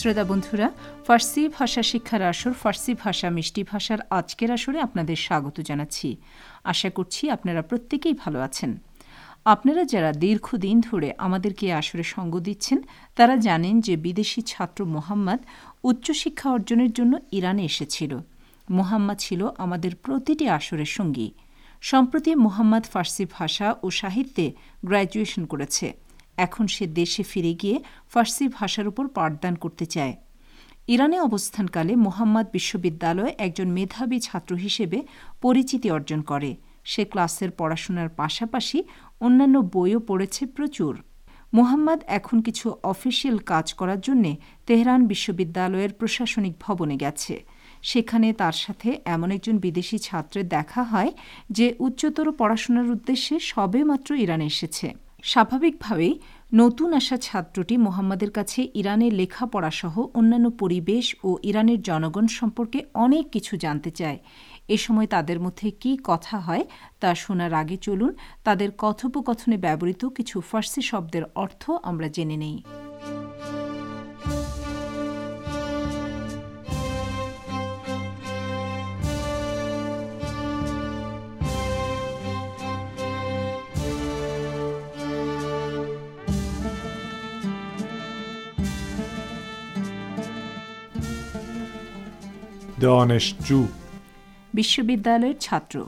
শ্রোতা বন্ধুরা, ফার্সি ভাষা শিক্ষার আসর ফার্সি ভাষা মিষ্টি ভাষার আজকের আসরে আপনাদের স্বাগত জানাচ্ছি। আশা করছি আপনারা প্রত্যেকেই ভালো আছেন। আপনারা যারা দীর্ঘদিন ধরে আমাদেরকে আসরে সঙ্গ দিচ্ছেন তারা জানেন যে বিদেশি ছাত্র মোহাম্মদ উচ্চশিক্ষা অর্জনের জন্য ইরানে এসেছিল। মোহাম্মদ ছিল আমাদের প্রতিটি আসরের সঙ্গী। সম্প্রতি মোহাম্মদ ফার্সি ভাষা ও সাহিত্যে গ্র্যাজুয়েশন করেছে। এখন সে দেশে ফিরে গিয়ে ফার্সি ভাষার উপর পাঠদান করতে চায়। ইরানে অবস্থানকালে মোহাম্মদ বিশ্ববিদ্যালয়ে একজন মেধাবী ছাত্র হিসেবে পরিচিতি অর্জন করে। সে ক্লাসের পড়াশোনার পাশাপাশি অন্যান্য বইও পড়েছে প্রচুর। মোহাম্মদ এখন কিছু অফিসিয়াল কাজ করার জন্যে তেহরান বিশ্ববিদ্যালয়ের প্রশাসনিক ভবনে গেছে। সেখানে তার সাথে এমন একজন বিদেশি ছাত্রের দেখা হয় যে উচ্চতর পড়াশোনার উদ্দেশ্যে সবেমাত্র ইরানে এসেছে। স্বাভাবিকভাবেই নতুন আসা ছাত্রটি মোহাম্মদের কাছে ইরানের লেখাপড়াসহ অন্যান্য পরিবেশ ও ইরানের জনগণ সম্পর্কে অনেক কিছু জানতে চায়। এ সময় তাদের মধ্যে কী কথা হয় তা শোনার আগে চলুন তাদের কথোপকথনে ব্যবহৃত কিছু ফার্সি শব্দের অর্থ আমরা জেনে নেই। دانشجو বিশ্ববিদ্যালয়ের ছাত্র।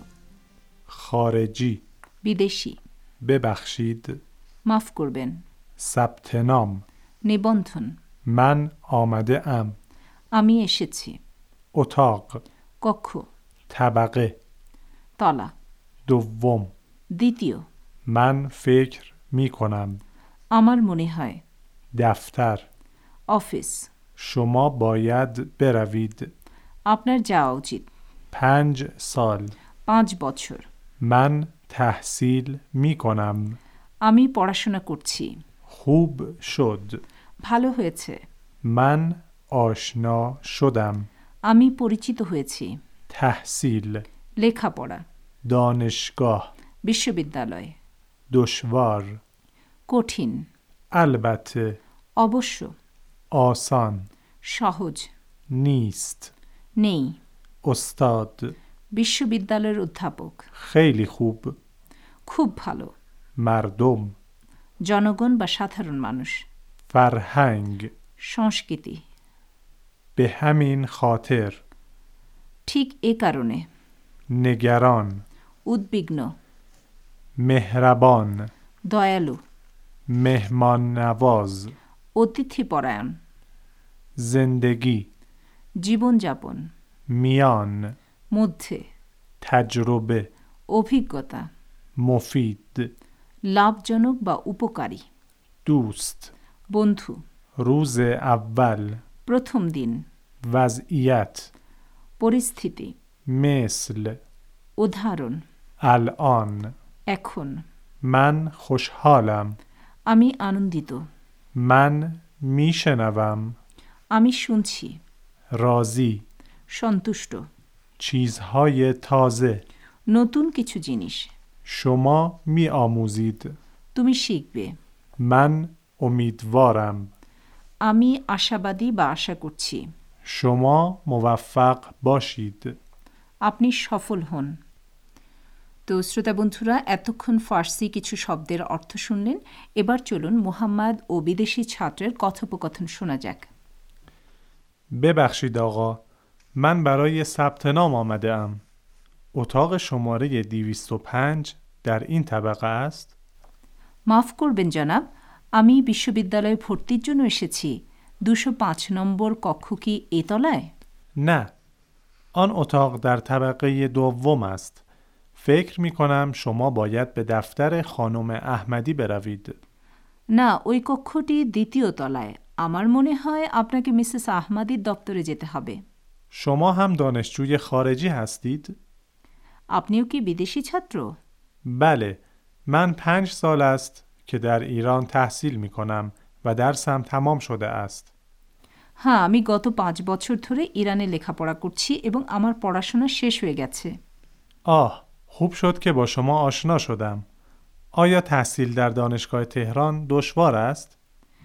خارجی বিদেশি। ببخشید মাফ করবেন। ثبت نام নিবন্ধন। من آمده ام আমি এসেছি। اتاق কক্ষ। طبقه তলা। دوم দ্বিতীয়। من فکر می کنم আমার মনে হয়। دفتر অফিস। شما باید بروید আপনার যাওয়া উচিত। 5 سال 5 বছর। من تحصیل می کنم আমি পড়াশোনা করছি। خوب شد ভালো হয়েছে। من آشنا شدم আমি পরিচিত হয়েছি। تحصیل লেখাপড়া। دانشگاه বিশ্ববিদ্যালয়। دشوار কঠিন। البته অবশ্য। آسان সহজ। نیست নেই। استاد বিশ্ববিদ্যালয়ের অধ্যাপক। خیلی خوب খুব ভালো। مردم জনগণ বা সাধারণ মানুষ। فرهنگ সংস্কৃতি। به همین خاطر ঠিক এ কারণে। نگران উদ্বিগ্ন। مهربان দয়ালু। مهمان نواز অতিথিপরায়ণ। زندگی জীবনযাপন। میان মধ্যে। تجربه অভিজ্ঞতা। مفید লাভজনক বা উপকারী। دوست বন্ধু। روز اول প্রথম দিন। وضعیت পরিস্থিতি। مثل উদাহরণ। الان এখন। من خوشحالم আমি আনন্দিত। من میشنوم আমি শুনছি। راضی সন্তুষ্ট। چیزهای تازه নতুন কিছু জিনিস। شما میآموزید তুমি শিখবে। من امیدوارم আমি আশাবাদী বা আশা করছি। شما موفق باشید আপনি সফল হন। তো শ্রোতা বন্ধুরা, এতক্ষণ ফার্সি কিছু শব্দের অর্থ শুনলেন। এবার চলুন মোহাম্মদ ও বিদেশি ছাত্রের কথোপকথন শোনা যাক। ببخشید آقا، من برای ثبت نام آمده ام. اتاق شماره 205 در این طبقه است؟ মাফ করবেন জনাব, আমি বিশ্ববিদ্যালয়ে ভর্তির জন্য এসেছি। 205 নম্বর কক্ষ কি এ তলায়? نه، آن اتاق در طبقه دوم است. فکر می کنم شما باید به دفتر خانم احمدی بروید. না, ওই কক্ষটি দ্বিতীয় তলায়। আমার মনে হয় আপনাকে মিসেস আহমাদির দপ্তরে যেতে হবে। شما هم دانشجوی خارجی هستید؟ আপনিও কি বিদেশি ছাত্র? بله، من 5 سال است که در ایران تحصیل می کنم و درسم تمام شده است. হ্যাঁ, আমি গত 5 বছর ধরে ইরানে লেখাপড়া করছি এবং আমার পড়াশোনা শেষ হয়ে গেছে। آه، خوب شد که با شما آشنا شدم. آیا تحصیل در دانشگاه تهران دشوار است؟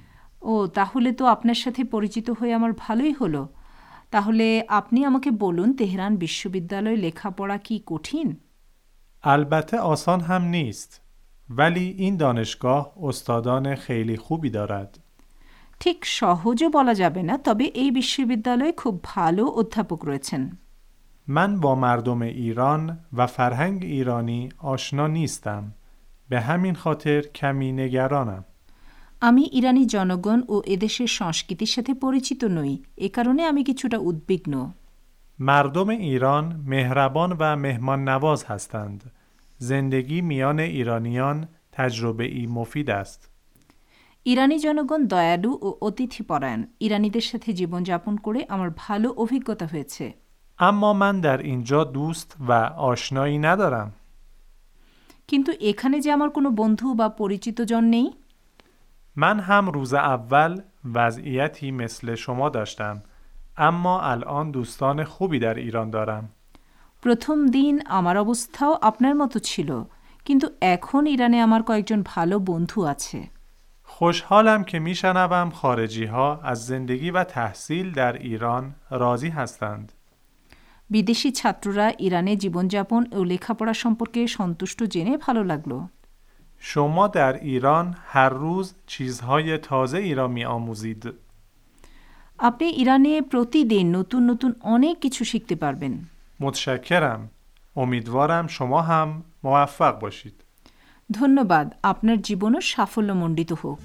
ও তাহলে তো আপনার সাথে পরিচিত হয়ে আমার ভালোই হলো। তাহলে আপনি আমাকে বলুন তেহরান বিশ্ববিদ্যালয়ে লেখাপড়া কি কঠিন؟ البته آسان هم نیست ولی این دانشگاه استادان خیلی خوبی دارد. ঠিক সহজও বলা যাবে না, তবে এই বিশ্ববিদ্যালয়ে খুব ভালো অধ্যাপক রয়েছেন। من با مردم ایران و فرهنگ ایرانی آشنا نیستم. به همین خاطر کمی نگرانم. আমি ইরানি জনগণ ও এদেশের সংস্কৃতির সাথে পরিচিত নই, এ কারণে আমি কিছুটা উদ্বিগ্ন। مردم ایران مهربان و مهمان نواز هستند. زندگی میان ایرانیان تجربه‌ای مفید است. ইরানি জনগণ দয়ালু ও অতিথিপরায়ণ। ইরানিদের সাথে জীবনযাপন করে আমার ভালো অভিজ্ঞতা হয়েছে। اما من در اینجا دوست و آشنایی ندارم. কিন্তু এখানে যে আমার কোনো বন্ধু বা পরিচিত জন নেই। من هم روز اول وضعیتی مثل شما داشتم اما الان دوستان خوبی در ایران دارم. প্রথম দিন আমার অবস্থাও আপনার মতো ছিল, কিন্তু এখন ইরানে আমার কয়েকজন ভালো বন্ধু আছে। خوشحالم که میشنوم خارجی ها از زندگی و تحصیل در ایران راضی هستند. বিদেশি ছাত্ররা ইরানে জীবনযাপন ও লেখাপড়া সম্পর্কে সন্তুষ্ট জেনে ভালো লাগলো। شما در ایران هر روز چیزهای تازه‌ای را می‌آموزید. আপনি ইরানে প্রতিদিন নতুন নতুন অনেক কিছু শিখতে পারবেন। متشکرم. امیدوارم شما هم موفق باشید. ধন্যবাদ, আপনার জীবনও সাফল্যমণ্ডিত হোক।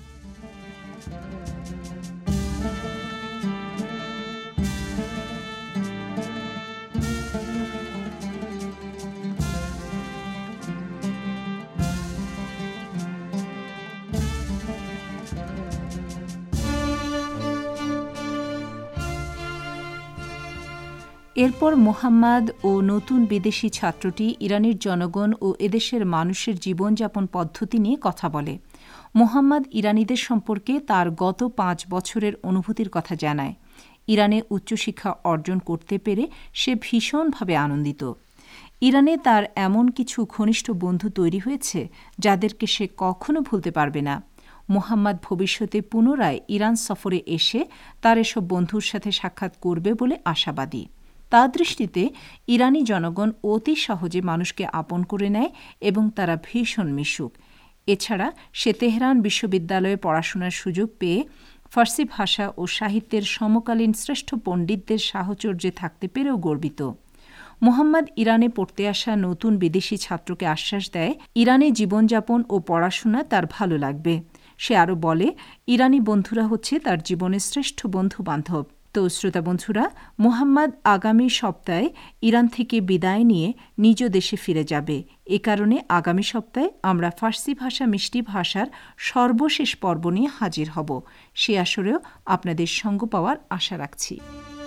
এরপর মোহাম্মদ ও নতুন বিদেশি ছাত্রটি ইরানের জনগণ ও এদেশের মানুষের জীবনযাপন পদ্ধতি নিয়ে কথা বলে। মোহাম্মদ ইরানিদের সম্পর্কে তার গত 5 বছরের অনুভূতির কথা জানায়। ইরানে উচ্চশিক্ষা অর্জন করতে পেরে সে ভীষণভাবে আনন্দিত। ইরানে তার এমন কিছু ঘনিষ্ঠ বন্ধু তৈরি হয়েছে যাদেরকে সে কখনো ভুলতে পারবে না। মোহাম্মদ ভবিষ্যতে পুনরায় ইরান সফরে এসে তার এসব বন্ধুর সাথে সাক্ষাৎ করবে বলে আশাবাদী। তার দৃষ্টিতে ইরানি জনগণ অতি সহজে মানুষকে আপন করে নেয় এবং তারা ভীষণ মিশুক। এছাড়া সে তেহরান বিশ্ববিদ্যালয়ে পড়াশোনার সুযোগ পেয়ে ফার্সি ভাষা ও সাহিত্যের সমকালীন শ্রেষ্ঠ পণ্ডিতদের সাহচর্যে থাকতে পেরেও গর্বিত। মোহাম্মদ ইরানে পড়তে আসা নতুন বিদেশি ছাত্রকে আশ্বাস দেয় ইরানে জীবনযাপন ও পড়াশোনা তার ভালো লাগবে। সে আরও বলে ইরানি বন্ধুরা হচ্ছে তার জীবনের শ্রেষ্ঠ বন্ধু বান্ধব। তো শ্রোতা বন্ধুরা, মোহাম্মদ আগামী সপ্তাহে ইরান থেকে বিদায় নিয়ে নিজ দেশে ফিরে যাবে। এ কারণে আগামী সপ্তাহে আমরা ফার্সি ভাষা মিষ্টি ভাষার সর্বশেষ পর্ব নিয়ে হাজির হব। সে আসরেও আপনাদের সঙ্গ পাওয়ার আশা রাখছি।